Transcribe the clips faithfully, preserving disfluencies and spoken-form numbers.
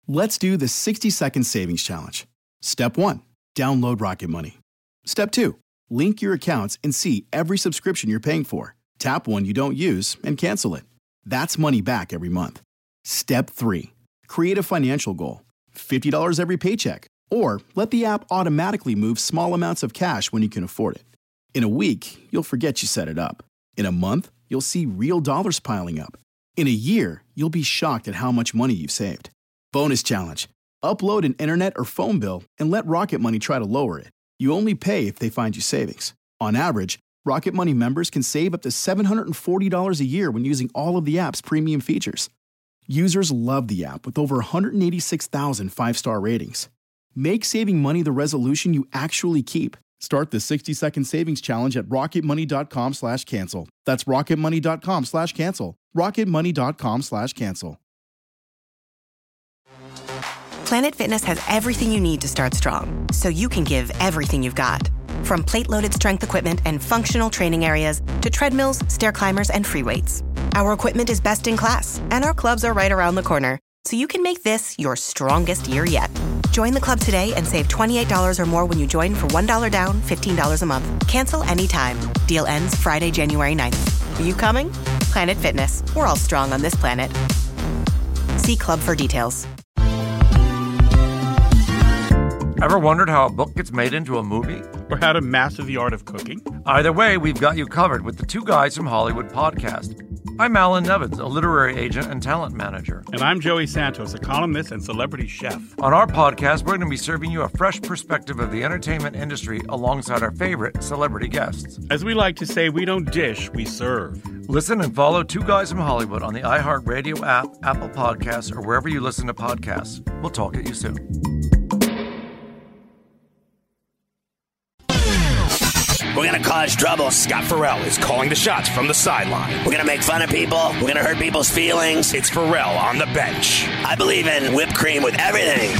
Let's do the sixty second savings challenge. Step one, download Rocket Money. Step two, link your accounts and see every subscription you're paying for. Tap one you don't use and cancel it. That's money back every month. Step three, create a financial goal. fifty dollars every paycheck. Or let the app automatically move small amounts of cash when you can afford it. In a week, you'll forget you set it up. In a month, you'll see real dollars piling up. In a year, you'll be shocked at how much money you've saved. Bonus challenge. Upload an internet or phone bill and let Rocket Money try to lower it. You only pay if they find you savings. On average, Rocket Money members can save up to seven hundred forty dollars a year when using all of the app's premium features. Users love the app with over one hundred eighty-six thousand five-star ratings. Make saving money the resolution you actually keep. Start the sixty second savings challenge at rocketmoney.com slash cancel. That's rocketmoney.com slash cancel. rocketmoney.com slash cancel. Planet Fitness has everything you need to start strong, so you can give everything you've got. From plate-loaded strength equipment and functional training areas to treadmills, stair climbers, and free weights. Our equipment is best in class, and our clubs are right around the corner, so you can make this your strongest year yet. Join the club today and save twenty-eight dollars or more when you join for one dollar down, fifteen dollars a month. Cancel anytime. Deal ends Friday, January ninth. Are you coming? Planet Fitness. We're all strong on this planet. See club for details. Ever wondered how a book gets made into a movie? Or how to master the art of cooking? Either way, we've got you covered with the Two Guys from Hollywood podcast. I'm Alan Nevins, a literary agent and talent manager. And I'm Joey Santos, a columnist and celebrity chef. On our podcast, we're going to be serving you a fresh perspective of the entertainment industry alongside our favorite celebrity guests. As we like to say, we don't dish, we serve. Listen and follow Two Guys from Hollywood on the iHeartRadio app, Apple Podcasts, or wherever you listen to podcasts. We'll talk at you soon. We're going to cause trouble. Scott Farrell is calling the shots from the sideline. We're going to make fun of people. We're going to hurt people's feelings. It's Farrell on the bench. I believe in whipped cream with everything.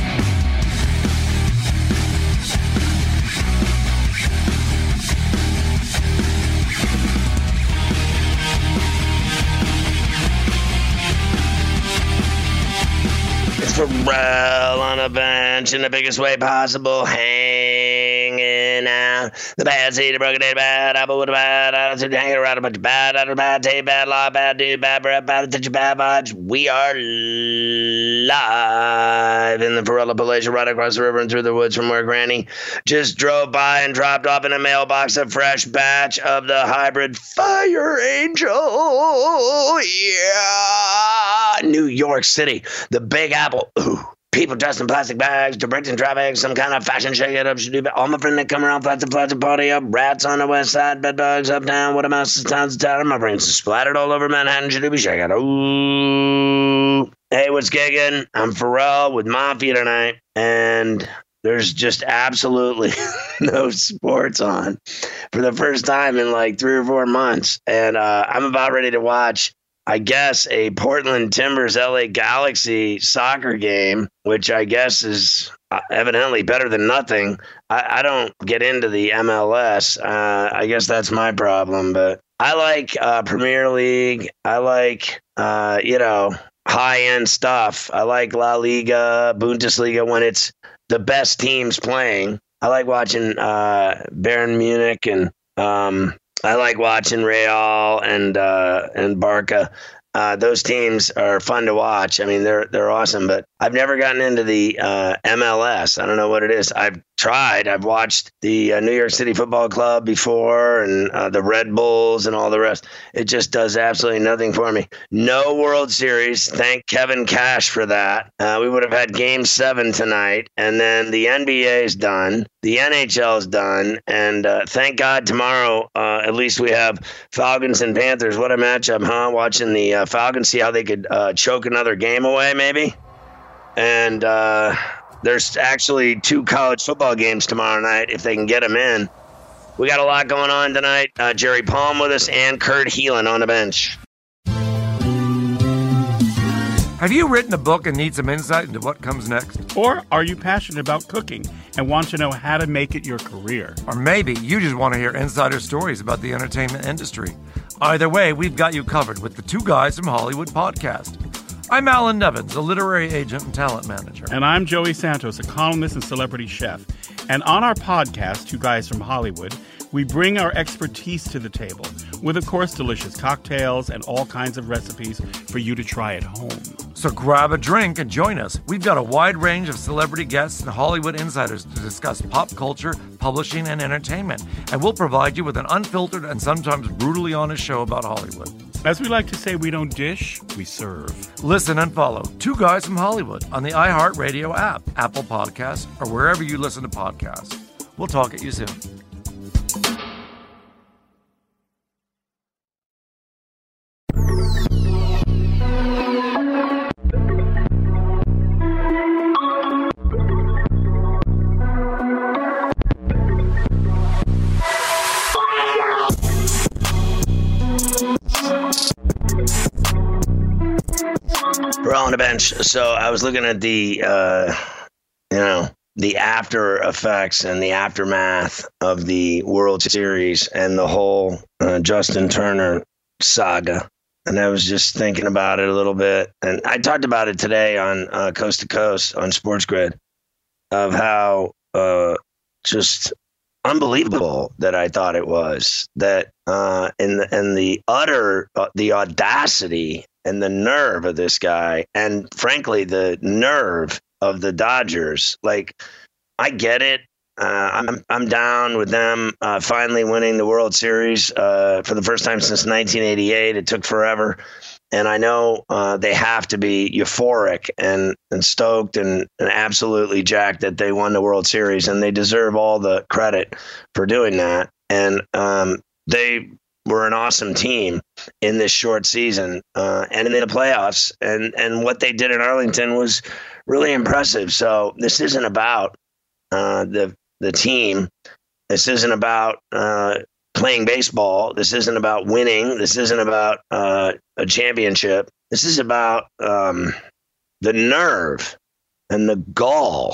It's Farrell on the bench in the biggest way possible. Hanging out. The bad seed, the broken, bad apple with a bad attitude, hanging around a bunch of bad, out of bad tape, bad law, bad dude, bad breath, bad attention, bad vibes. We are live in the Farrell Appalachia, right across the river and through the woods from where Granny just drove by and dropped off in a mailbox a fresh batch of the hybrid Fire Angel. Yeah. New York City, the Big Apple. Ooh. People dressed in plastic bags, directing traffic, some kind of fashion shake-it-up. Should do all my friends that come around, flats and flats and party up. Rats on the west side, bed bugs uptown. What a mouse is towns of town. My brains are splattered all over Manhattan. Should do be shake it. Ooh. Hey, what's giggin'? I'm Farrell with Mafia tonight, and there's just absolutely no sports on for the first time in like three or four months. And uh, I'm about ready to watch, I guess, a Portland Timbers L A Galaxy soccer game, which I guess is evidently better than nothing. I, I don't get into the M L S. Uh, I guess that's my problem. But I like uh, Premier League. I like, uh, you know, high-end stuff. I like La Liga, Bundesliga when it's the best teams playing. I like watching uh, Bayern Munich and um I like watching Real and uh, and Barca. Uh, those teams are fun to watch. I mean, they're they're awesome. But I've never gotten into the uh, M L S. I don't know what it is. I've tried. I've watched the uh, New York City Football Club before and uh, the Red Bulls and all the rest. It just does absolutely nothing for me. No World Series. Thank Kevin Cash for that. Uh, we would have had Game seven tonight. And then the N B A is done. The N H L is done. And uh, thank God tomorrow, uh, at least we have Falcons and Panthers. What a matchup, huh? Watching the uh, Falcons, see how they could uh, choke another game away, maybe. And uh, there's actually two college football games tomorrow night if they can get them in. We got a lot going on tonight. Uh, Jerry Palm with us and Kurt Heelan on the bench. Have you written a book and need some insight into what comes next? Or are you passionate about cooking and want to know how to make it your career? Or maybe you just want to hear insider stories about the entertainment industry. Either way, we've got you covered with the Two Guys from Hollywood podcast. I'm Alan Nevins, a literary agent and talent manager. And I'm Joey Santos, a columnist and celebrity chef. And on our podcast, Two Guys from Hollywood, we bring our expertise to the table with, of course, delicious cocktails and all kinds of recipes for you to try at home. So grab a drink and join us. We've got a wide range of celebrity guests and Hollywood insiders to discuss pop culture, publishing, and entertainment. And we'll provide you with an unfiltered and sometimes brutally honest show about Hollywood. As we like to say, we don't dish, we serve. Listen and follow Two Guys from Hollywood on the iHeartRadio app, Apple Podcasts, or wherever you listen to podcasts. We'll talk at you soon. We're all on the bench. So I was looking at the, uh, you know, the after effects and the aftermath of the World Series and the whole uh, Justin Turner saga. And I was just thinking about it a little bit. And I talked about it today on uh, Coast to Coast on Sports Grid of how uh, just unbelievable that I thought it was. That uh, and, the, and the utter, uh, the audacity and the nerve of this guy, and frankly, the nerve of the Dodgers. Like, I get it. Uh, I'm I'm down with them uh, finally winning the World Series uh, for the first time since nineteen eighty-eight. It took forever, and I know uh, they have to be euphoric and, and stoked and, and absolutely jacked that they won the World Series, and they deserve all the credit for doing that. And um, they were an awesome team in this short season uh, and in the playoffs. And, and what they did in Arlington was really impressive. So this isn't about uh, the the team. This isn't about uh, playing baseball. This isn't about winning. This isn't about uh, a championship. This is about um, the nerve and the gall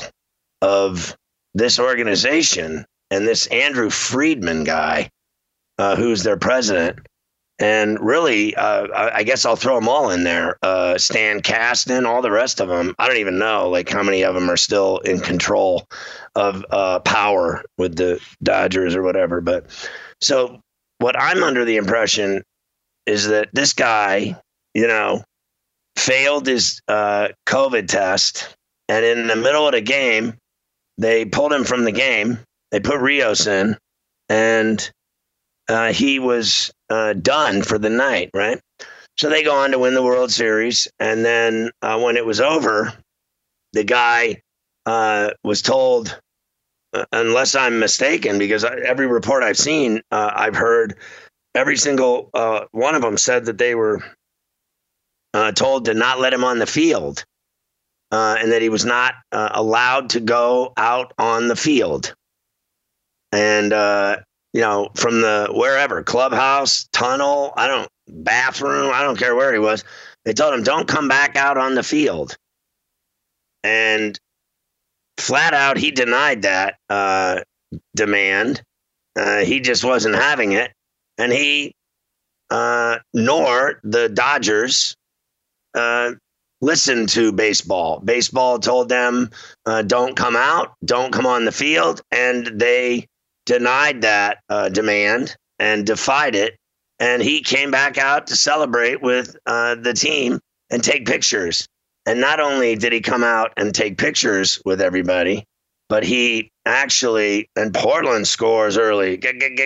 of this organization and this Andrew Friedman guy, uh, who's their president. And really, uh, I, I guess I'll throw them all in there. Uh, Stan Kasten, all the rest of them. I don't even know like how many of them are still in control of uh, power with the Dodgers or whatever. But so what I'm under the impression is that this guy, you know, failed his uh, COVID test. And in the middle of the game, they pulled him from the game. They put Rios in, and uh, he was uh, done for the night, right? So they go on to win the World Series. And then uh, when it was over, the guy uh, was told, uh, unless I'm mistaken, because I, every report I've seen, uh, I've heard every single uh, one of them said that they were uh, told to not let him on the field uh, and that he was not uh, allowed to go out on the field. And, uh, you know, from the wherever, clubhouse, tunnel, I don't, bathroom, I don't care where he was. They told him, don't come back out on the field. And flat out, he denied that uh, demand. Uh, he just wasn't having it. And he, uh, nor the Dodgers, uh, listened to baseball. Baseball told them, uh, don't come out, don't come on the field. And they denied that uh, demand and defied it. And he came back out to celebrate with uh, the team and take pictures. And not only did he come out and take pictures with everybody, but he actually, and Portland scores early.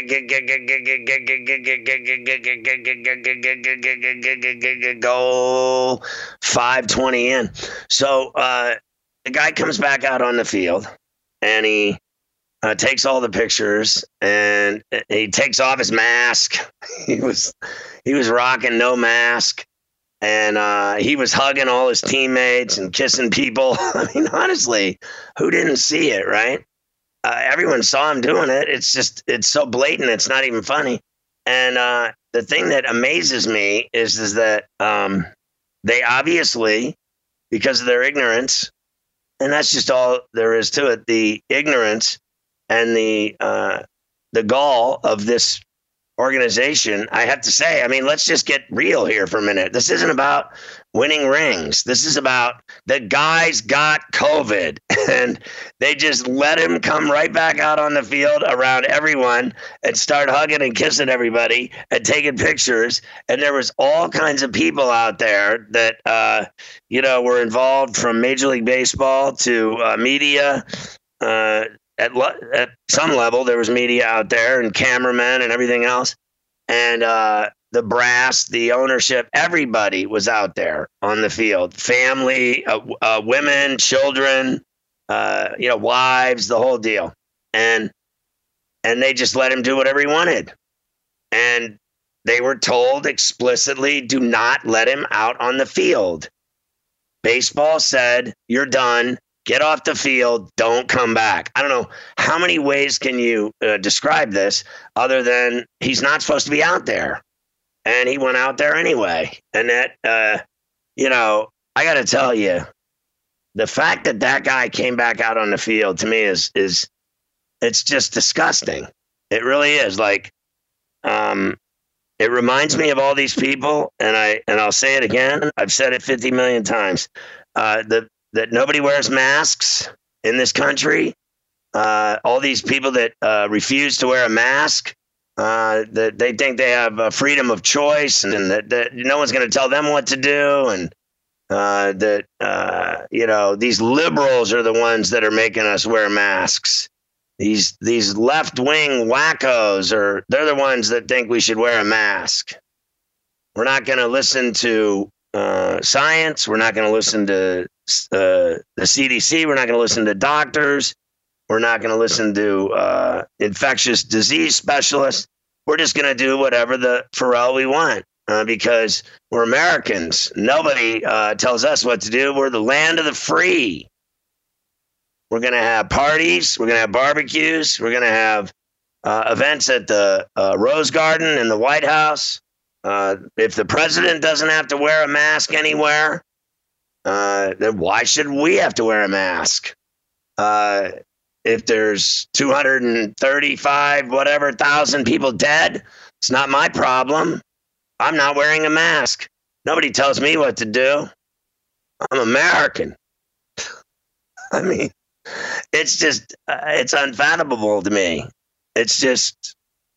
Goal, five twenty in. So uh, the guy comes back out on the field and he Uh, takes all the pictures, and he takes off his mask. He was he was rocking no mask, and uh, he was hugging all his teammates and kissing people. I mean, honestly, who didn't see it, right? Uh, everyone saw him doing it. It's just, it's so blatant, it's not even funny. And uh, the thing that amazes me is, is that um, they obviously, because of their ignorance, and that's just all there is to it, the ignorance and the uh, the gall of this organization, I have to say, I mean, let's just get real here for a minute. This isn't about winning rings. This is about the guys got COVID and they just let him come right back out on the field around everyone and start hugging and kissing everybody and taking pictures. And there was all kinds of people out there that, uh, you know, were involved from Major League Baseball to uh, media. Uh, at, at some level, there was media out there and cameramen and everything else. And, uh, the brass, the ownership, everybody was out there on the field. Family, uh, uh, women, children, uh, you know, wives, the whole deal. And and they just let him do whatever he wanted. And they were told explicitly, do not let him out on the field. Baseball said, you're done. Get off the field. Don't come back. I don't know how many ways can you uh, describe this other than he's not supposed to be out there. And he went out there anyway. And that, uh, you know, I got to tell you, the fact that that guy came back out on the field to me is, is it's just disgusting. It really is. Like, um, it reminds me of all these people. And I, and I'll say it again. I've said it fifty million times, uh, the, that nobody wears masks in this country. Uh, all these people that uh, refuse to wear a mask. Uh, that they think they have uh, freedom of choice and that, that no one's going to tell them what to do. And uh, that, uh, you know, these liberals are the ones that are making us wear masks. These these left wing wackos are they're the ones that think we should wear a mask. We're not going to listen to uh, science. We're not going to listen to uh, the C D C. We're not going to listen to doctors. We're not going to listen to uh, infectious disease specialists. We're just going to do whatever the Pharrell we want uh, because we're Americans. Nobody uh, tells us what to do. We're the land of the free. We're going to have parties. We're going to have barbecues. We're going to have uh, events at the uh, Rose Garden and the White House. Uh, if the president doesn't have to wear a mask anywhere, uh, then why should we have to wear a mask? Uh, If there's two hundred thirty-five, whatever, thousand people dead, it's not my problem. I'm not wearing a mask. Nobody tells me what to do. I'm American. I mean, it's just, uh, it's unfathomable to me. It's just,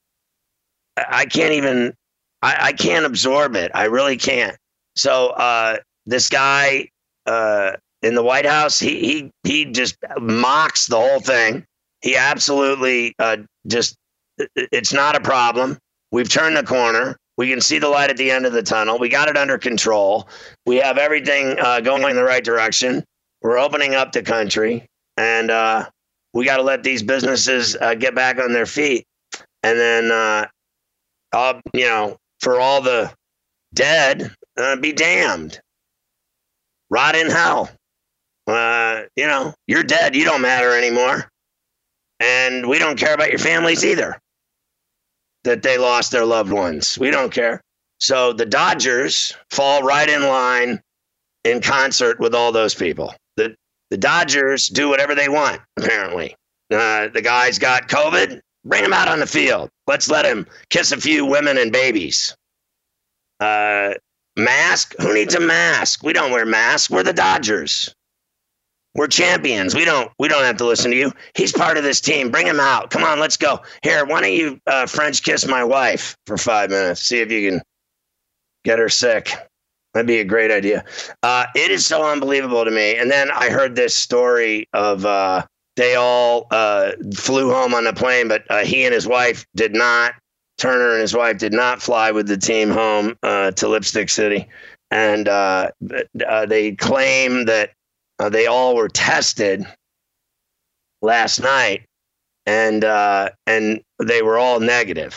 I can't even, I, I can't absorb it. I really can't. So uh, this guy, uh, in the White House, he he he just mocks the whole thing. He absolutely uh, just, it's not a problem. We've turned the corner. We can see the light at the end of the tunnel. We got it under control. We have everything uh, going in the right direction. We're opening up the country, and uh, we got to let these businesses uh, get back on their feet. And then, uh, uh, you know, for all the dead, uh, be damned. Rot in hell. Uh, you know, you're dead. You don't matter anymore. And we don't care about your families either, that they lost their loved ones. We don't care. So the Dodgers fall right in line in concert with all those people. The, the Dodgers do whatever they want, apparently. Uh, the guy's got COVID. Bring him out on the field. Let's let him kiss a few women and babies. Uh, mask? Who needs a mask? We don't wear masks. We're the Dodgers. We're champions. We don't we don't have to listen to you. He's part of this team. Bring him out. Come on, let's go. Here, why don't you uh, French kiss my wife for five minutes? See if you can get her sick. That'd be a great idea. Uh, it is so unbelievable to me. And then I heard this story of uh, they all uh, flew home on the plane, but uh, he and his wife did not. Turner and his wife did not fly with the team home uh, to Lipstick City. And uh, uh, they claim that Uh, they all were tested last night, and uh, and they were all negative.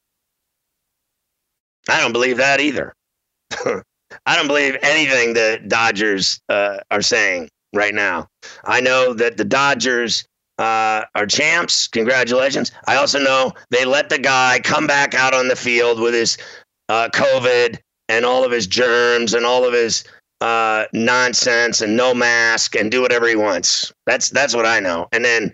I don't believe that either. I don't believe anything the Dodgers uh, are saying right now. I know that the Dodgers uh, are champs. Congratulations. I also know they let the guy come back out on the field with his uh, COVID and all of his germs and all of his Uh, nonsense and no mask and do whatever he wants. That's that's what I know. And then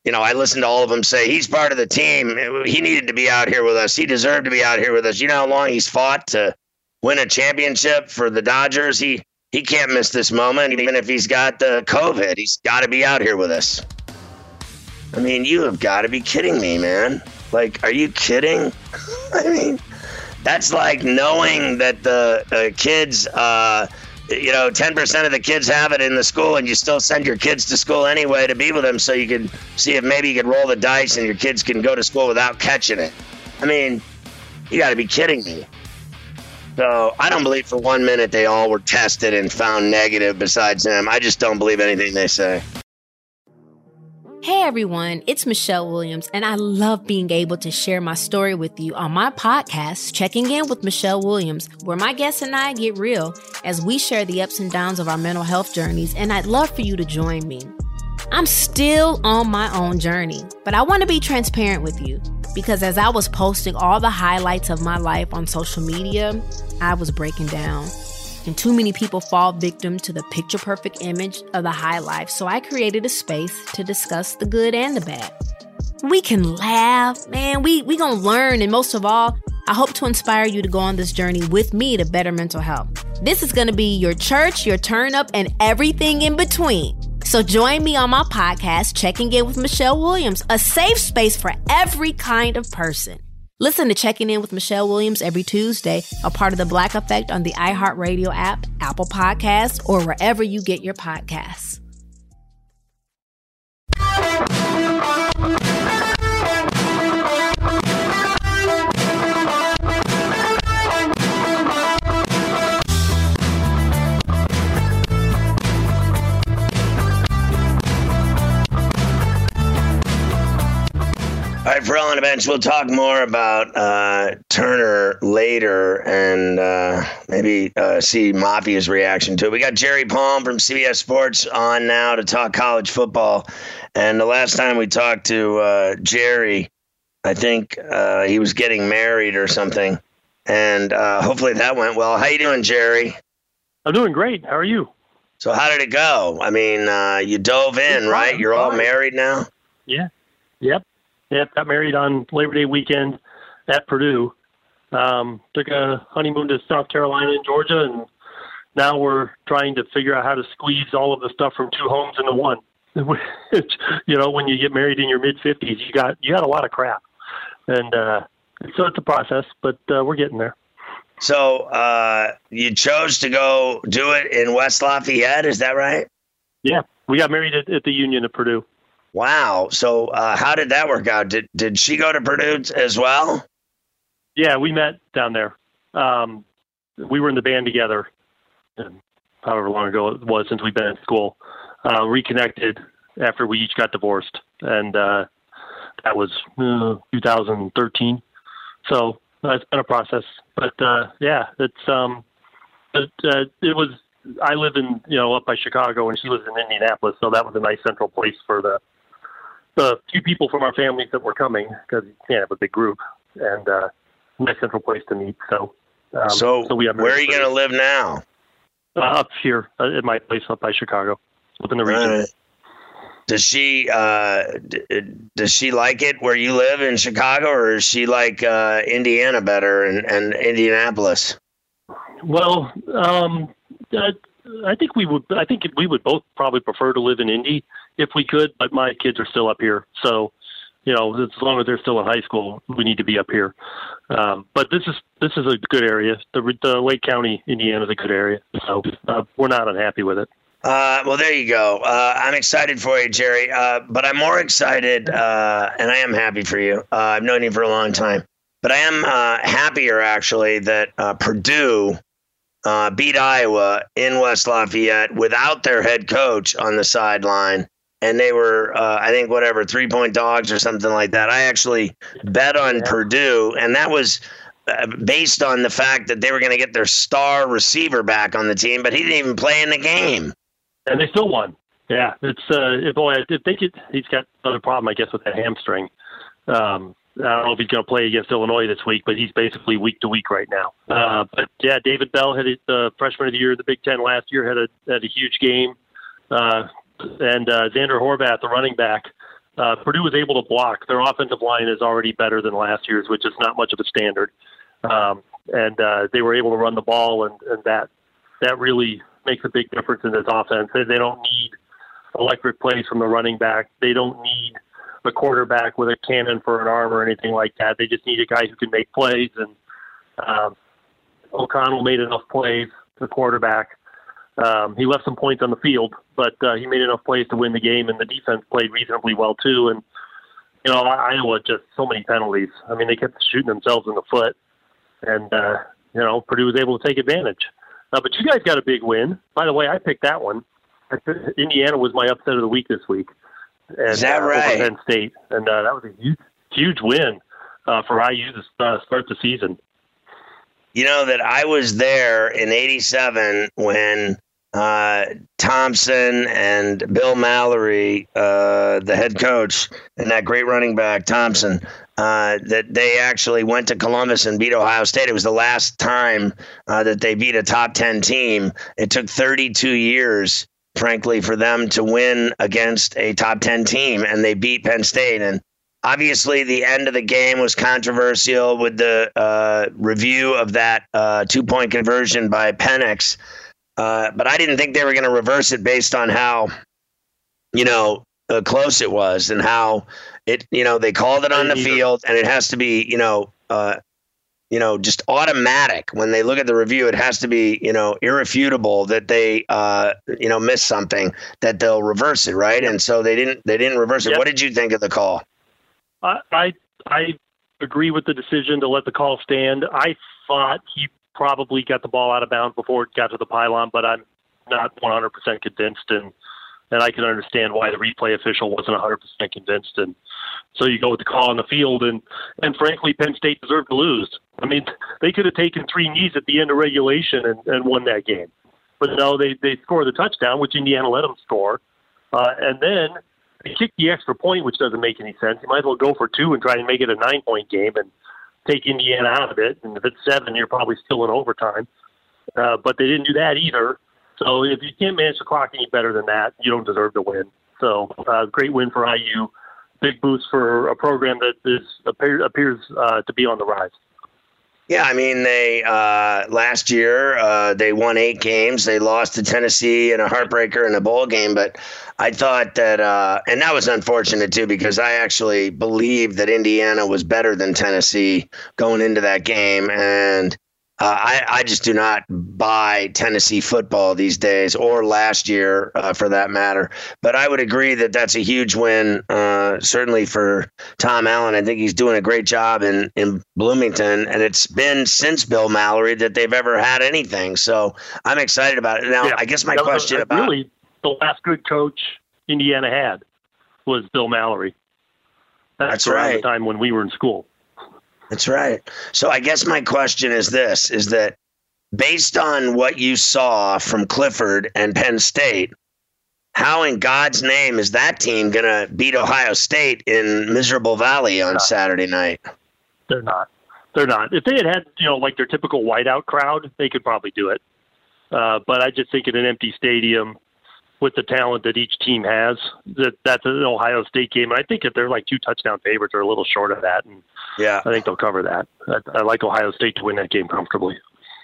you know, I listened to all of them say he's part of the team. He needed to be out here with us. He deserved to be out here with us. You know how long he's fought to win a championship for the Dodgers? He he can't miss this moment. Even if he's got the COVID, he's got to be out here with us. I mean, you have got to be kidding me, man. Like, are you kidding? I mean, that's like knowing that the uh, kids, uh, you know, ten percent of the kids have it in the school, and you still send your kids to school anyway to be with them so you can see if maybe you can roll the dice and your kids can go to school without catching it. I mean, you got to be kidding me. So I don't believe for one minute they all were tested and found negative besides him. I just don't believe anything they say. Hey everyone, it's Michelle Williams, and I love being able to share my story with you on my podcast, Checking In with Michelle Williams, where my guests and I get real as we share the ups and downs of our mental health journeys, and I'd love for you to join me. I'm still on my own journey, but I want to be transparent with you because as I was posting all the highlights of my life on social media, I was breaking down. And too many people fall victim to the picture-perfect image of the high life, so I created a space to discuss the good and the bad. We can laugh, man, we we gonna learn, and most of all, I hope to inspire you to go on this journey with me to better mental health. This is gonna be your church, your turn-up, and everything in between. So join me on my podcast, Checking In with Michelle Williams, a safe space for every kind of person. Listen to Checking In with Michelle Williams every Tuesday, a part of the Black Effect on the iHeartRadio app, Apple Podcasts, or wherever you get your podcasts. All right, for All on the Bench, we'll talk more about uh, Turner later and uh, maybe uh, see Mafia's reaction to it. We got Jerry Palm from C B S Sports on now to talk college football. And the last time we talked to uh, Jerry, I think uh, he was getting married or something. And uh, hopefully that went well. How you doing, Jerry? I'm doing great. How are you? So how did it go? I mean, uh, you dove in, right? You're all married now? Yeah. Yep. Yep, got married on Labor Day weekend at Purdue. Um, took a honeymoon to South Carolina and Georgia, and now we're trying to figure out how to squeeze all of the stuff from two homes into one. You know, when you get married in your mid fifties, you got you got a lot of crap, and uh, so it's a process, but uh, we're getting there. So uh, you chose to go do it in West Lafayette, is that right? Yeah, we got married at, at the Union at Purdue. Wow. So uh, how did that work out? Did did she go to Purdue as well? Yeah, we met down there. Um, we were in the band together, and however long ago it was since we've been in school. Uh, reconnected after we each got divorced, and uh, that was uh, two thousand thirteen. So uh, it's been a process, but uh, yeah, it's um, it, uh, it was. I live in you know up by Chicago, and she lives in Indianapolis, so that was a nice central place for the the few people from our families that were coming, because you can't have a big group, and uh, nice central place to meet. So, um, so, so we have where are you going to live now? Uh, up here uh, at my place up by Chicago, up in the region. Right. Does she uh, d- does she like it where you live in Chicago, or is she like uh, Indiana better and, and Indianapolis? Well, um, I, I think we would. I think we would both probably prefer to live in Indy if we could. But my kids are still up here, so you know, as long as they're still in high school, we need to be up here. Um, but this is this is a good area. The, the Lake County, Indiana, is a good area, so uh, we're not unhappy with it. Uh, well, there you go. Uh, I'm excited for you, Jerry. Uh, but I'm more excited, uh, and I am happy for you. Uh, I've known you for a long time, but I am uh, happier actually that uh, Purdue uh, beat Iowa in West Lafayette without their head coach on the sideline. And they were, uh, I think, whatever, three-point dogs or something like that. I actually bet on yeah. Purdue, and that was uh, based on the fact that they were going to get their star receiver back on the team, but he didn't even play in the game. And they still won. Yeah, it's uh, if boy, if they could, he's got another problem, I guess, with that hamstring. Um, I don't know if he's going to play against Illinois this week, but he's basically week to week right now. Uh, but yeah, David Bell had the uh, freshman of the year, the Big Ten last year, had a had a huge game. Uh, and uh, Xander Horvath, the running back, Uh, Purdue was able to block. Their offensive line is already better than last year's, which is not much of a standard. Um, and uh, they were able to run the ball, and, and that that really makes a big difference in this offense. They, they don't need electric plays from the running back. They don't need a quarterback with a cannon for an arm or anything like that. They just need a guy who can make plays, and um, O'Connell made enough plays, the quarterback. Um, he left some points on the field, but uh, he made enough plays to win the game, and the defense played reasonably well too. And, you know, Iowa just so many penalties. I mean, they kept shooting themselves in the foot, and, uh, you know, Purdue was able to take advantage. Uh, but you guys got a big win. By the way, I picked that one. I picked, Indiana was my upset of the week this week. And, Is that uh, right? Over Penn State. And uh, that was a huge, huge win uh, for I U to uh, start the season. You know that I was there in eighty-seven when uh, Thompson and Bill Mallory, uh, the head coach, and that great running back, Thompson, uh, that they actually went to Columbus and beat Ohio State. It was the last time uh, that they beat a top ten team. It took thirty-two years, frankly, for them to win against a top ten team, and they beat Penn State. And obviously, the end of the game was controversial with the uh, review of that uh, two-point conversion by Penix. Uh, but I didn't think they were going to reverse it based on how, you know, uh, close it was and how it, you know, they called it on the field, and it has to be, you know, uh, you know, just automatic. When they look at the review, it has to be, you know, irrefutable that they, uh, you know, missed something, that they'll reverse it, right? Yep. And so they didn't, they didn't reverse it. Yep. What did you think of the call? I, I I agree with the decision to let the call stand. I thought he probably got the ball out of bounds before it got to the pylon, but I'm not one hundred percent convinced, and and I can understand why the replay official wasn't one hundred percent convinced. And so you go with the call on the field, and, and frankly, Penn State deserved to lose. I mean, they could have taken three knees at the end of regulation and, and won that game. But no, they, they scored the touchdown, which Indiana let them score. Uh, and then they kicked the extra point, which doesn't make any sense. You might as well go for two and try and make it a nine-point game and take Indiana out of it. And if it's seven, you're probably still in overtime. Uh, but they didn't do that either. So if you can't manage the clock any better than that, you don't deserve to win. So uh, great win for I U. Big boost for a program that is appear, appears uh, to be on the rise. Yeah, I mean, they uh, last year uh, they won eight games. They lost to Tennessee in a heartbreaker in a bowl game. But I thought that, uh, and that was unfortunate too, because I actually believed that Indiana was better than Tennessee going into that game. And uh, I, I just do not buy Tennessee football these days, or last year uh, for that matter. But I would agree that that's a huge win, uh, certainly for Tom Allen. I think he's doing a great job in, in Bloomington, and it's been since Bill Mallory that they've ever had anything. So I'm excited about it. Now, yeah, I guess my question was, about really the last good coach Indiana had was Bill Mallory. That's, that's right. The time when we were in school. That's right. So I guess my question is this, is that based on what you saw from Clifford and Penn State, how in God's name is that team going to beat Ohio State in Miserable Valley on Saturday night? They're not. They're not. If they had had, you know, like their typical whiteout crowd, they could probably do it. Uh, but I just think in an empty stadium with the talent that each team has, that that's an Ohio State game. And I think if they're like two touchdown favorites, they're a little short of that. And yeah, I think they'll cover that. I, I like Ohio State to win that game comfortably.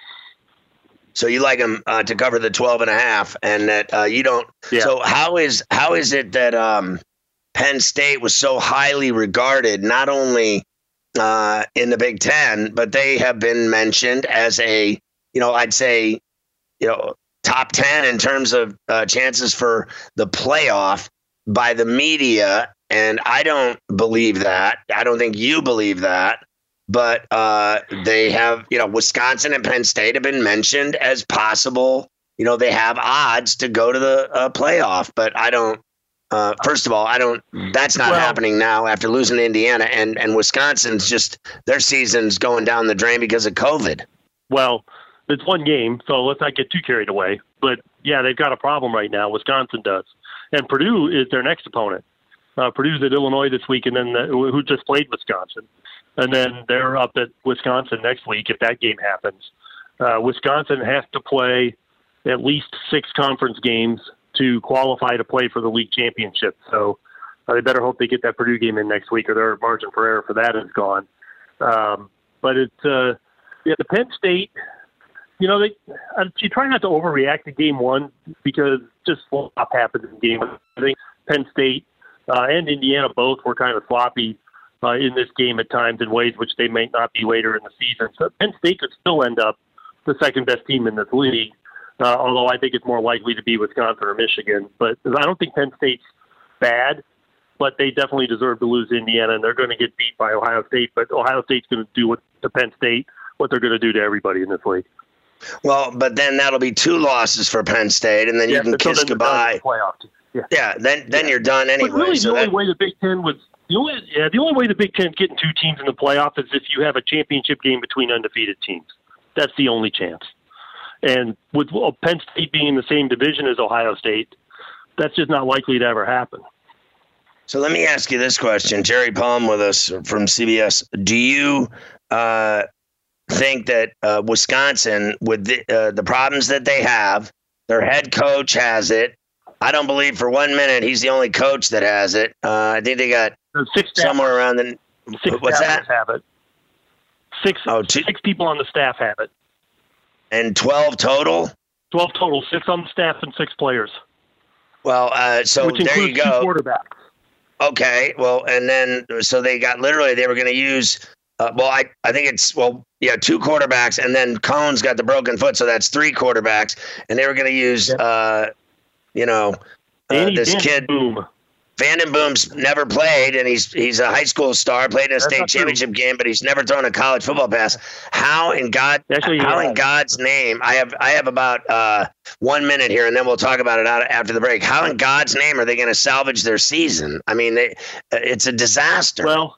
So you like them uh, to cover the twelve and a half, and that uh, you don't. Yeah. So how is how is it that um, Penn State was so highly regarded, not only uh, in the Big Ten, but they have been mentioned as a, you know, I'd say, you know, top ten in terms of uh, chances for the playoff by the media. And I don't believe that. I don't think you believe that. But uh, they have, you know, Wisconsin and Penn State have been mentioned as possible. You know, they have odds to go to the uh, playoff. But I don't. Uh, first of all, I don't. That's not well, happening now after losing to Indiana, and and Wisconsin's just their season's going down the drain because of COVID. Well, it's one game, so let's not get too carried away. But yeah, they've got a problem right now. Wisconsin does, and Purdue is their next opponent. Uh, Purdue's at Illinois this week, and then the, who just played Wisconsin. And then they're up at Wisconsin next week if that game happens. Uh, Wisconsin has to play at least six conference games to qualify to play for the league championship. So Uh, they better hope they get that Purdue game in next week, or their margin for error for that is gone. Um, but it's uh, yeah, the Penn State. You know, they uh, you try not to overreact to game one because just flop happens in game one. I think Penn State uh, and Indiana both were kind of sloppy uh, in this game at times in ways which they may not be later in the season. So Penn State could still end up the second best team in this league, uh, although I think it's more likely to be Wisconsin or Michigan. But I don't think Penn State's bad, but they definitely deserve to lose Indiana, and they're going to get beat by Ohio State. But Ohio State's going to do what to Penn State what they're going to do to everybody in this league. Well, but then that'll be two losses for Penn State, and then yeah, you can kiss goodbye. Yeah. yeah, then then yeah. you're done anyway. But really, so the that... only way the Big Ten was the only yeah the only way the Big Ten's getting two teams in the playoff is if you have a championship game between undefeated teams. That's the only chance. And with well, Penn State being in the same division as Ohio State, that's just not likely to ever happen. So let me ask you this question, Jerry Palm with us from C B S. Do you uh, think that uh, Wisconsin, with the, uh, the problems that they have, their head coach has it? I don't believe for one minute he's the only coach that has it. Uh, I think they got six somewhere around the six what's that? Have it. Six oh, two, six people on the staff have it, and twelve total. Twelve total, six on the staff and six players. Well, uh, so which there includes you go. Two quarterbacks. Okay, well, and then so they got literally they were going to use. Uh, well, I, I think it's, well, yeah, two quarterbacks, and then Cohn's got the broken foot, so that's three quarterbacks, and they were going to use, yep. uh, you know, uh, this Van kid. Boom. Vanden Boom's never played, and he's he's a high school star, played in a that's state championship true. game, but he's never thrown a college football pass. How in God, Actually, how yeah. in God's name? I have I have about uh, one minute here, and then we'll talk about it out after the break. How in God's name are they going to salvage their season? I mean, they, it's a disaster. Well.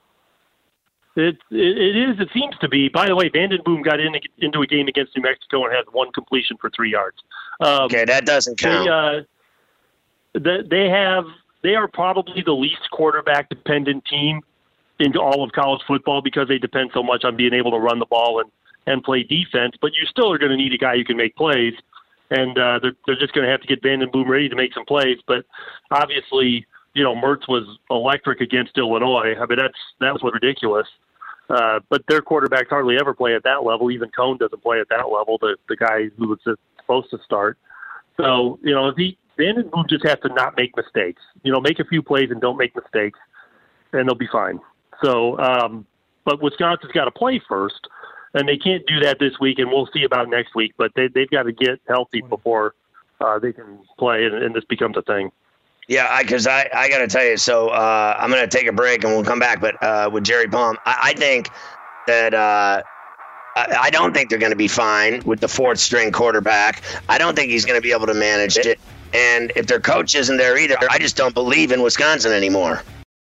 It, it it is. It seems to be. By the way, Vanden Boom got in, into a game against New Mexico and had one completion for three yards. Um, okay, that doesn't count. They, uh, they, they have. They are probably the least quarterback-dependent team in all of college football because they depend so much on being able to run the ball and, and play defense. But you still are going to need a guy who can make plays, and uh, they're they're just going to have to get Vanden Boom ready to make some plays. But obviously, you know, Mertz was electric against Illinois. I mean, that's that was ridiculous. Uh, but their quarterbacks hardly ever play at that level. Even Cohn doesn't play at that level, the the guy who was supposed to start. So, you know, if he, Vanden Boom just has to not make mistakes. You know, make a few plays and don't make mistakes, and they'll be fine. So, um, but Wisconsin's got to play first, and they can't do that this week, and we'll see about next week. But they, they've got to get healthy before uh, they can play, and, and this becomes a thing. Yeah, because I, I, I got to tell you, so uh, I'm going to take a break and we'll come back. But uh, with Jerry Palm, I, I think that uh, I, I don't think they're going to be fine with the fourth string quarterback. I don't think he's going to be able to manage it. And if their coach isn't there either, I just don't believe in Wisconsin anymore.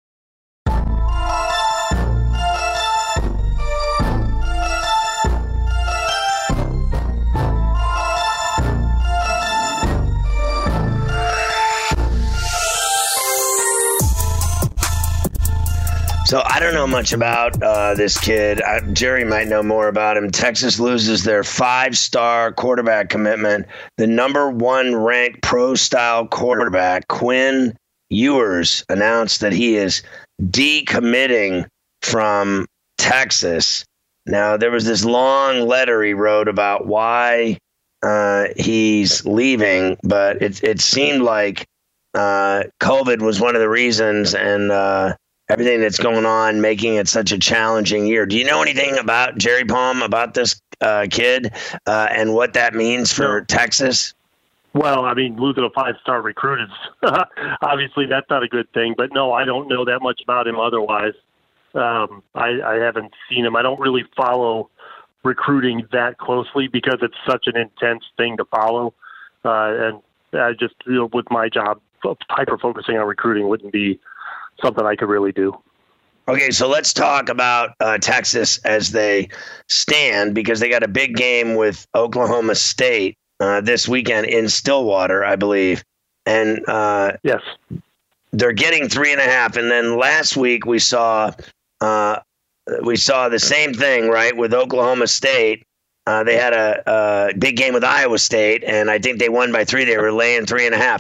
So I don't know much about uh, this kid. I, Jerry might know more about him. Texas loses their five-star quarterback commitment. The number one ranked pro-style quarterback, Quinn Ewers, announced that he is decommitting from Texas. Now, there was this long letter he wrote about why uh, he's leaving, but it, it seemed like uh, COVID was one of the reasons, and uh, everything that's going on, making it such a challenging year. Do you know anything about Jerry Palm, about this uh, kid, uh, and what that means for Texas? Well, I mean, losing a five-star recruit is obviously that's not a good thing. But no, I don't know that much about him otherwise. Um, I, I haven't seen him. I don't really follow recruiting that closely because it's such an intense thing to follow. Uh, and I just, you know, with my job, hyper-focusing on recruiting wouldn't be something I could really do. Okay, so let's talk about uh, Texas as they stand, because they got a big game with Oklahoma State uh, this weekend in Stillwater, I believe. And uh, yes, they're getting three and a half. And then last week we saw uh, we saw the same thing, right, with Oklahoma State. Uh, they had a, a big game with Iowa State, and I think they won by three. They were laying three and a half.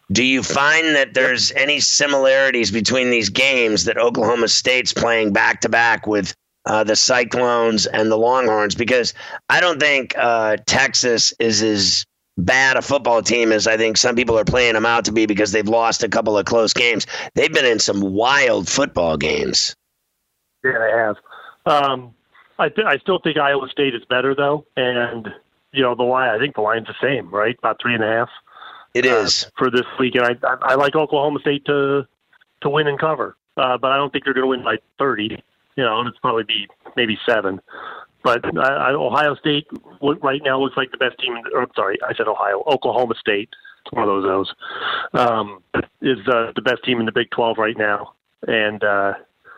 Do you find that there's any similarities between these games that Oklahoma State's playing back-to-back with uh, the Cyclones and the Longhorns? Because I don't think uh, Texas is as bad a football team as I think some people are playing them out to be because they've lost a couple of close games. They've been in some wild football games. Yeah, they have. Um, I, th- I still think Iowa State is better, though. And, you know, the line, I think the line's the same, right? About three and a half. It is uh, for this week, and I, I, I like Oklahoma State to to win and cover, uh, but I don't think they're going to win by thirty. You know, it's probably be maybe seven. But I, I, Ohio State right now looks like the best team. In the, or, sorry, I said Ohio. Oklahoma State, it's one of those those um, is uh, the best team in the Big twelve right now, and uh,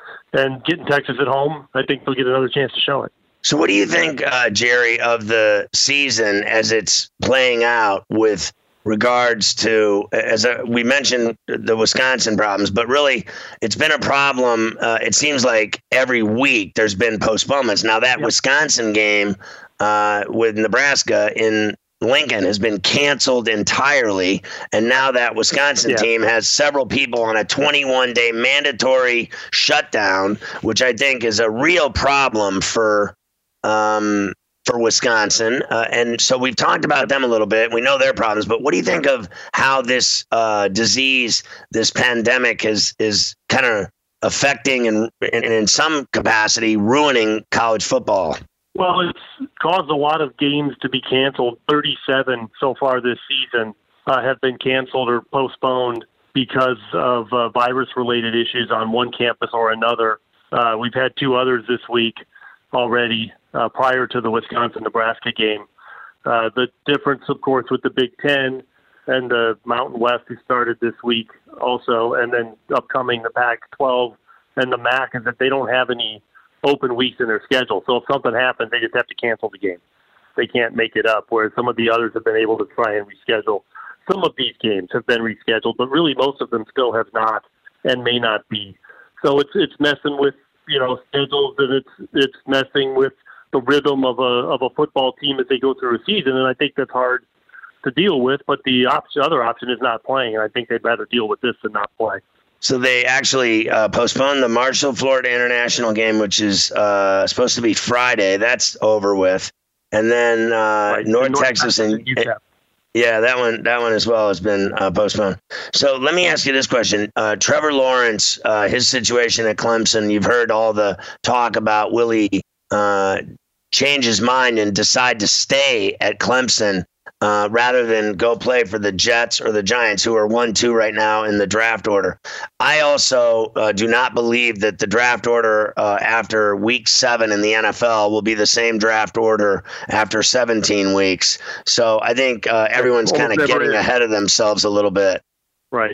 and getting Texas at home, I think they'll get another chance to show it. So, what do you think, uh, Jerry, of the season as it's playing out with regards to, as a, we mentioned, the Wisconsin problems, but really it's been a problem. Uh, it seems like every week there's been postponements. Now that yep. Wisconsin game uh, with Nebraska in Lincoln has been canceled entirely. And now that Wisconsin yeah. team has several people on a twenty-one day mandatory shutdown, which I think is a real problem for um, for Wisconsin. Uh, and so we've talked about them a little bit. We know their problems, but what do you think of how this uh, disease, this pandemic is, is kind of affecting and, and in some capacity ruining college football? Well, it's caused a lot of games to be canceled. thirty-seven so far this season uh, have been canceled or postponed because of uh, virus-related issues on one campus or another. Uh, we've had two others this week already uh, prior to the Wisconsin-Nebraska game. Uh, the difference, of course, with the Big Ten and the Mountain West, who started this week also, and then upcoming the Pac twelve and the M A C, is that they don't have any open weeks in their schedule. So if something happens, they just have to cancel the game. They can't make it up, whereas some of the others have been able to try and reschedule. Some of these games have been rescheduled, but really most of them still have not and may not be. So it's it's messing with, you know, schedules, and it's it's messing with the rhythm of a of a football team as they go through a season, and I think that's hard to deal with. But the option, other option is not playing, and I think they'd rather deal with this than not play. So they actually uh, postponed the Marshall, Florida International game, which is uh, supposed to be Friday. That's over with, and then uh, right. North, North Texas and U T E P. Yeah, that one, that one as well has been uh, postponed. So let me ask you this question: uh, Trevor Lawrence, uh, his situation at Clemson. You've heard all the talk about will he uh, change his mind and decide to stay at Clemson uh, rather than go play for the Jets or the Giants, who are one two right now in the draft order. I also uh, do not believe that the draft order uh, after week seven in the N F L will be the same draft order after seventeen weeks. So I think uh, everyone's kind of getting ahead of themselves a little bit. Right.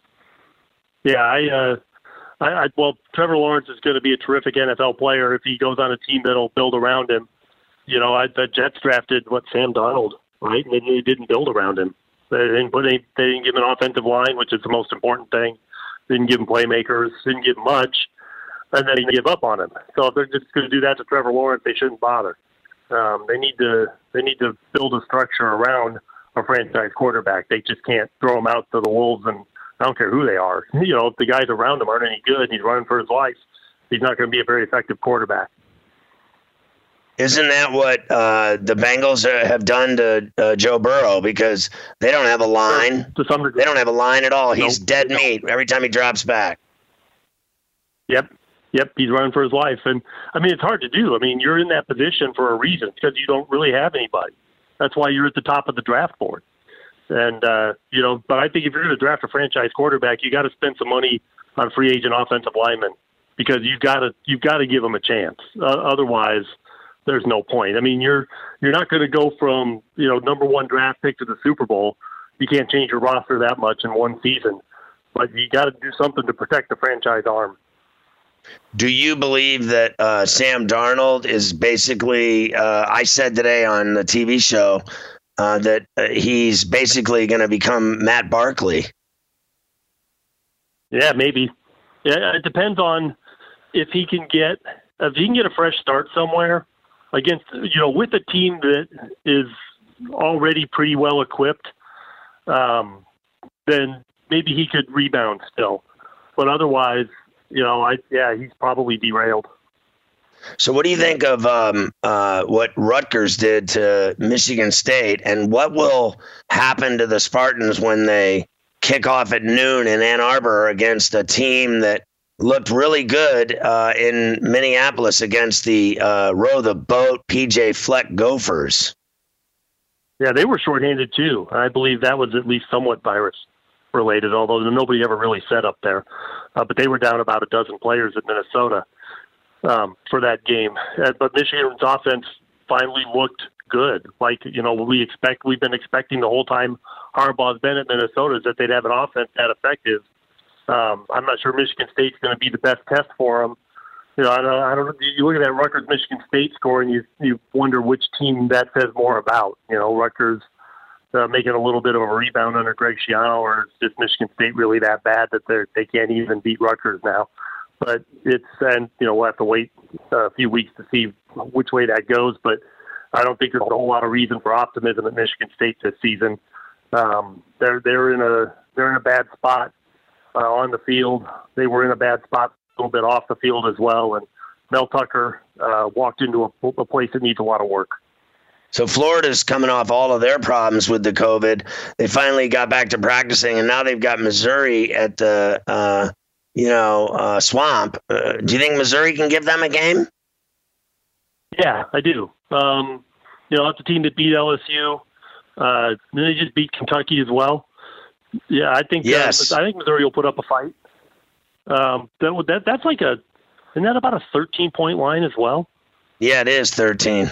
Yeah, I, uh, I, I well, Trevor Lawrence is going to be a terrific N F L player if he goes on a team that'll build around him. You know, I, the Jets drafted, what, Sam Darnold, right? And they didn't build around him. They didn't put any, they didn't give him an offensive line, which is the most important thing. They didn't give him playmakers, didn't give him much, and then he give up on him. So if they're just going to do that to Trevor Lawrence, they shouldn't bother. Um, they need to they need to build a structure around a franchise quarterback. They just can't throw him out to the wolves, and I don't care who they are. You know, if the guys around him aren't any good and he's running for his life, he's not going to be a very effective quarterback. Isn't that what uh, the Bengals have done to uh, Joe Burrow? Because they don't have a line. To some degree. They don't have a line at all. He's nope. dead meat every time he drops back. Yep. Yep. He's running for his life. And, I mean, it's hard to do. I mean, you're in that position for a reason because you don't really have anybody. That's why you're at the top of the draft board. And, uh, you know, but I think if you're going to draft a franchise quarterback, you got to spend some money on free agent offensive linemen because you've got to you've got to give them a chance. Uh, otherwise, there's no point. I mean, you're you're not going to go from, you know, number one draft pick to the Super Bowl. You can't change your roster that much in one season, but you got to do something to protect the franchise arm. Do you believe that uh, Sam Darnold is basically, uh, I said today on the T V show uh, that uh, he's basically going to become Matt Barkley? Yeah, maybe. Yeah, it depends on if he can get if he can get a fresh start somewhere against, you know, with a team that is already pretty well equipped. Um, then maybe he could rebound still. But otherwise, you know, I yeah, he's probably derailed. So what do you think of um, uh, what Rutgers did to Michigan State, and what will happen to the Spartans when they kick off at noon in Ann Arbor against a team that looked really good uh, in Minneapolis against the uh, row the boat P J Fleck Gophers? Yeah, they were shorthanded too. I believe that was at least somewhat virus related, although nobody ever really set up there. Uh, but they were down about a dozen players at Minnesota um, for that game. Uh, but Michigan's offense finally looked good. Like, you know, we expect, we've been expecting the whole time Harbaugh's been at Minnesota is that they'd have an offense that effective. Um, I'm not sure Michigan State's going to be the best test for them. You know, I don't, I don't. You look at that Rutgers Michigan State score, and you you wonder which team that says more about. You know, Rutgers uh, making a little bit of a rebound under Greg Schiano, or is just Michigan State really that bad that they they can't even beat Rutgers now? But it's, and you know, we'll have to wait a few weeks to see which way that goes. But I don't think there's a whole lot of reason for optimism at Michigan State this season. Um, they're they're in a they're in a bad spot uh, on the field. They were in a bad spot a little bit off the field as well. And Mel Tucker uh, walked into a, a place that needs a lot of work. So Florida's coming off all of their problems with the COVID. They finally got back to practicing, and now they've got Missouri at the, uh, you know, uh, Swamp. Uh, do you think Missouri can give them a game? Yeah, I do. Um, you know, it's a team that beat L S U. Uh, they just beat Kentucky as well. Yeah, I think. Yes. Uh, I think Missouri will put up a fight. Um, that, that that's like a, isn't that about a thirteen point line as well? Yeah, it is thirteen.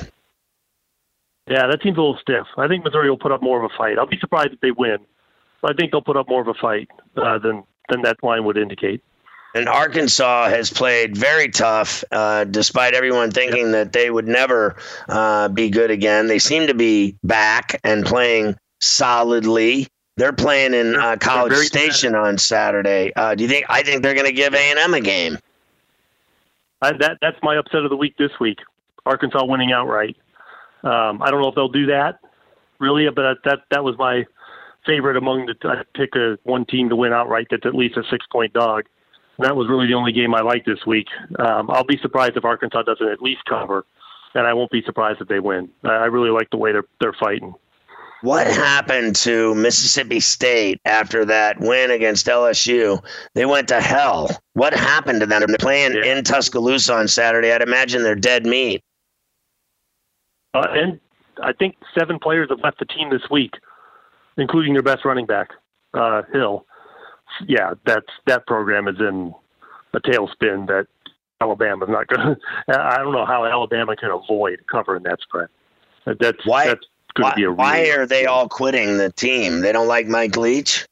Yeah, that seems a little stiff. I think Missouri will put up more of a fight. I'll be surprised if they win, but I think they'll put up more of a fight uh, than than that line would indicate. And Arkansas has played very tough, uh, despite everyone thinking that they would never uh, be good again. They seem to be back and playing solidly. They're playing in uh, College Station on Saturday. Uh, do you think? I think they're going to give A and M a game. I, that that's my upset of the week this week. Arkansas winning outright. Um, I don't know if they'll do that, really, but that that was my favorite among the. I pick a one team to win outright that's at least a six point dog. And that was really the only game I liked this week. Um, I'll be surprised if Arkansas doesn't at least cover, and I won't be surprised if they win. I, I really like the way they're they're fighting. What happened to Mississippi State after that win against L S U? They went to hell. What happened to them? They're playing yeah. in Tuscaloosa on Saturday. I'd imagine they're dead meat. Uh, and I think seven players have left the team this week, including their best running back, uh, Hill. Yeah, that's that program is in a tailspin that Alabama's not going to. I don't know how Alabama can avoid covering that spread. That's why. That's going to be a. Why really are they all quitting the team? They don't like Mike Leach.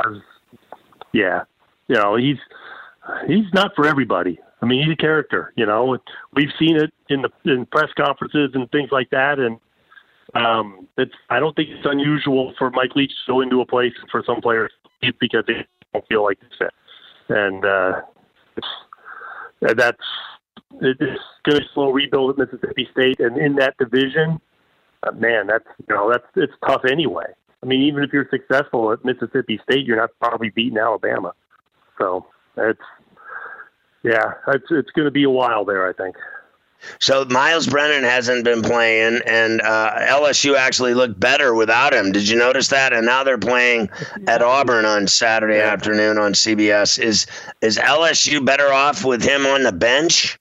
Yeah, you know he's he's not for everybody. I mean, he's a character. You know, we've seen it in the in press conferences and things like that, and um, it's. I don't think it's unusual for Mike Leach to go into a place for some players because they don't feel like it's fit, and uh, it's, that's it's going to slow rebuild at Mississippi State, and in that division, uh, man, that's you know that's it's tough anyway. I mean, even if you're successful at Mississippi State, you're not probably beating Alabama, so it's. Yeah, it's it's going to be a while there, I think. So Miles Brennan hasn't been playing, and uh, L S U actually looked better without him. Did you notice that? And now they're playing at Auburn on Saturday yeah. afternoon on C B S. Is is L S U better off with him on the bench?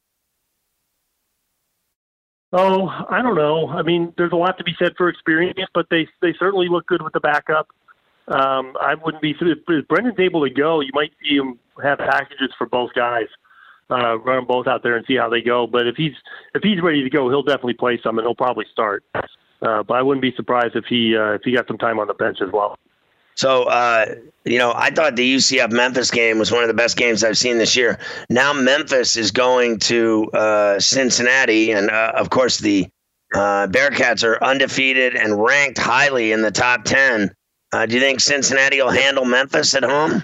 Oh, I don't know. I mean, there's a lot to be said for experience, but they they certainly look good with the backup. Um, I wouldn't be if Brennan's able to go. You might see him have packages for both guys. Uh, run them both out there and see how they go. But if he's if he's ready to go, he'll definitely play some, and he'll probably start. Uh, but I wouldn't be surprised if he uh, if he got some time on the bench as well. So, uh, you know, I thought the U C F Memphis game was one of the best games I've seen this year. Now Memphis is going to uh, Cincinnati, and uh, of course the uh, Bearcats are undefeated and ranked highly in the top ten. Uh, do you think Cincinnati will handle Memphis at home?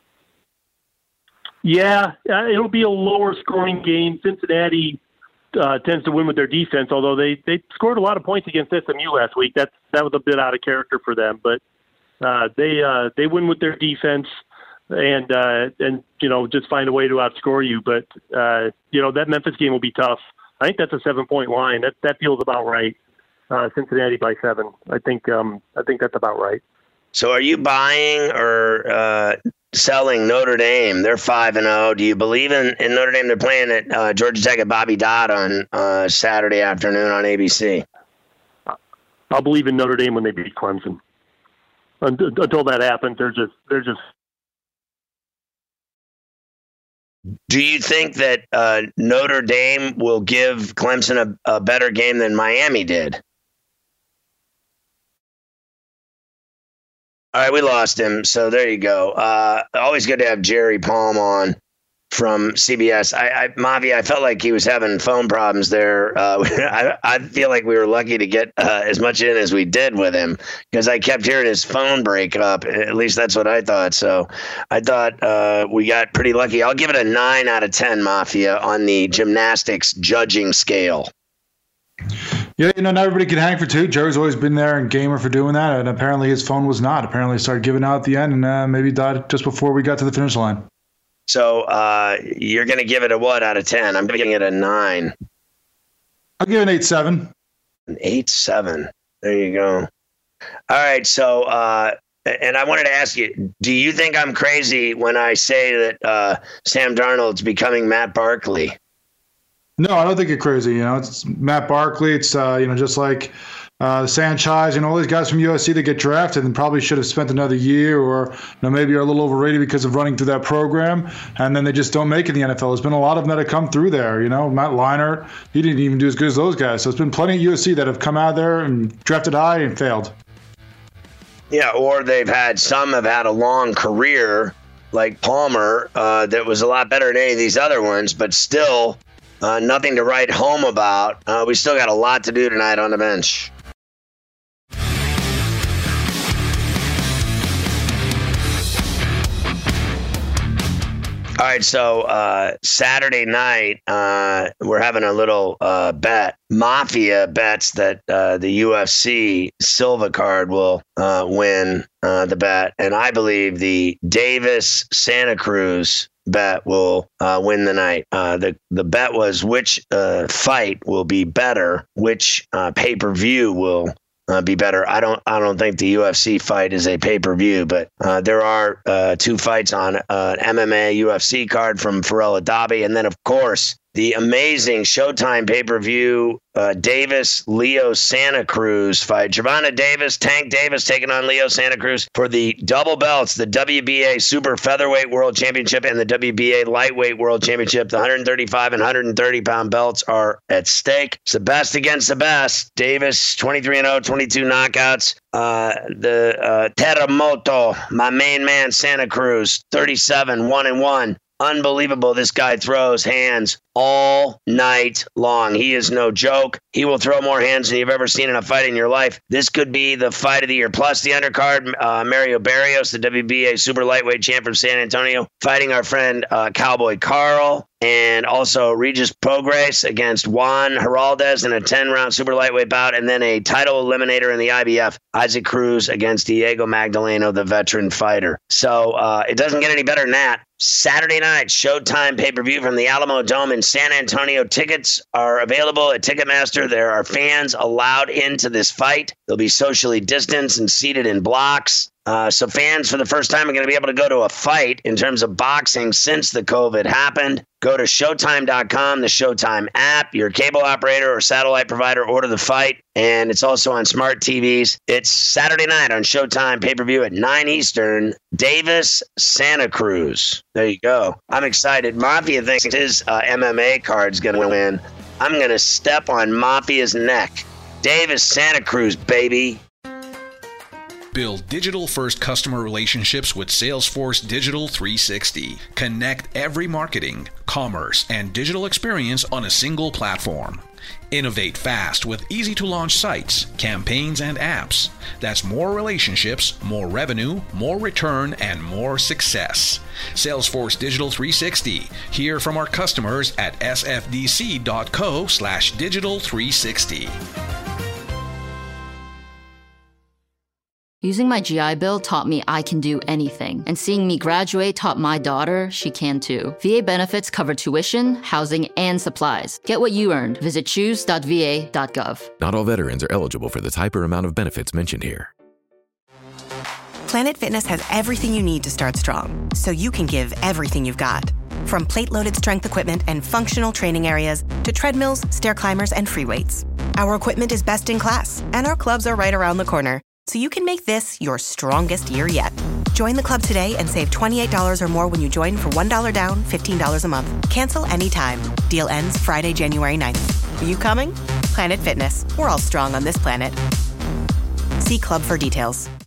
Yeah, uh, it'll be a lower scoring game. Cincinnati uh, tends to win with their defense, although they, they scored a lot of points against S M U last week. That's, that was a bit out of character for them. But Uh, they uh, they win with their defense and uh, and you know just find a way to outscore you. But uh, you know that Memphis game will be tough. I think that's a seven point line. That that feels about right. Uh, Cincinnati by seven. I think um, I think that's about right. So are you buying or uh, selling Notre Dame? They're five and zero. Do you believe in, in Notre Dame? They're playing at uh, Georgia Tech at Bobby Dodd on uh, Saturday afternoon on A B C. I'll believe in Notre Dame when they beat Clemson. Until that happens, they're just they're just. Do you think that uh, Notre Dame will give Clemson a, a better game than Miami did? All right, we lost him, so there you go. Uh, always good to have Jerry Palm on from C B S. I, I Mavi, I felt like he was having phone problems there. Uh, I, I feel like we were lucky to get uh, as much in as we did with him because I kept hearing his phone break up. At least that's what I thought. So I thought uh, we got pretty lucky. I'll give it a nine out of ten, Mafia, on the gymnastics judging scale. Yeah, you know, not everybody can hang for two. Jerry's always been there and gamer for doing that, and apparently his phone was not. Apparently it started giving out at the end and uh, maybe died just before we got to the finish line. So uh, you're going to give it a what out of ten? I'm giving it a nine. I'll give it an eight seven. An eight seven. There you go. All right, so uh, and I wanted to ask you, do you think I'm crazy when I say that uh, Sam Darnold's becoming Matt Barkley? No, I don't think you're crazy. You know, it's Matt Barkley. It's, uh, you know, just like uh, Sanchez, you know, all these guys from U S C that get drafted and probably should have spent another year or, you know, maybe are a little overrated because of running through that program. And then they just don't make it in the N F L. There's been a lot of them that have come through there. You know, Matt Leinart, he didn't even do as good as those guys. So it's been plenty of U S C that have come out there and drafted high and failed. Yeah, or they've had, some have had a long career like Palmer uh, that was a lot better than any of these other ones, but still Uh, nothing to write home about. Uh, we still got a lot to do tonight on the bench. All right, so uh, Saturday night, uh, we're having a little uh, bet. Mafia bets that uh, the U F C Silva card will uh, win uh, the bet. And I believe the Davis Santa Cruz bet will uh, win the night. Uh, the the bet was which uh, fight will be better, which uh, pay-per-view will uh, be better. I don't I don't think the U F C fight is a pay-per-view, but uh, there are uh, two fights on uh, an M M A U F C card from Pharrell Adabi, and then of course the amazing Showtime pay-per-view uh, Davis Leo Santa Cruz fight. Gervonta Davis, Tank Davis taking on Leo Santa Cruz for the double belts, the W B A Super Featherweight World Championship and the W B A Lightweight World Championship. The one thirty-five and one thirty pound belts are at stake. It's the best against the best. Davis, twenty-three and oh, twenty-two knockouts. Uh, the uh, Terremoto, my main man, Santa Cruz, thirty-seven, one and one. Unbelievable. This guy throws hands all night long. He is no joke. He will throw more hands than you've ever seen in a fight in your life. This could be the fight of the year. Plus the undercard, uh, Mario Barrios, the W B A Super Lightweight champ from San Antonio, fighting our friend uh, Cowboy Carl. And also Regis Prograis against Juan Heraldez in a ten-round super lightweight bout. And then a title eliminator in the I B F, Isaac Cruz against Diego Magdaleno, the veteran fighter. So uh, it doesn't get any better than that. Saturday night, Showtime pay-per-view from the Alamo Dome in San Antonio. Tickets are available at Ticketmaster. There are fans allowed into this fight. They'll be socially distanced and seated in blocks. Uh, so fans for the first time are going to be able to go to a fight in terms of boxing since the COVID happened. Go to Showtime dot com, the Showtime app, your cable operator or satellite provider, order the fight. And it's also on smart T Vs. It's Saturday night on Showtime pay-per-view at nine Eastern. Davis Santa Cruz. There you go. I'm excited. Mafia thinks his uh, M M A card's going to win. I'm going to step on Mafia's neck. Davis Santa Cruz, baby. Build digital-first customer relationships with Salesforce Digital three sixty. Connect every marketing, commerce, and digital experience on a single platform. Innovate fast with easy-to-launch sites, campaigns, and apps. That's more relationships, more revenue, more return, and more success. Salesforce Digital three sixty. Hear from our customers at sfdc.co slash digital360. Using my G I Bill taught me I can do anything, and seeing me graduate taught my daughter she can too. V A benefits cover tuition, housing, and supplies. Get what you earned. Visit choose dot v a dot gov. Not all veterans are eligible for the type or amount of benefits mentioned here. Planet Fitness has everything you need to start strong, so you can give everything you've got. From plate-loaded strength equipment and functional training areas to treadmills, stair climbers, and free weights. Our equipment is best in class, and our clubs are right around the corner, so you can make this your strongest year yet. Join the club today and save twenty-eight dollars or more when you join for one dollar down, fifteen dollars a month. Cancel anytime. Deal ends Friday, January ninth. Are you coming? Planet Fitness. We're all strong on this planet. See club for details.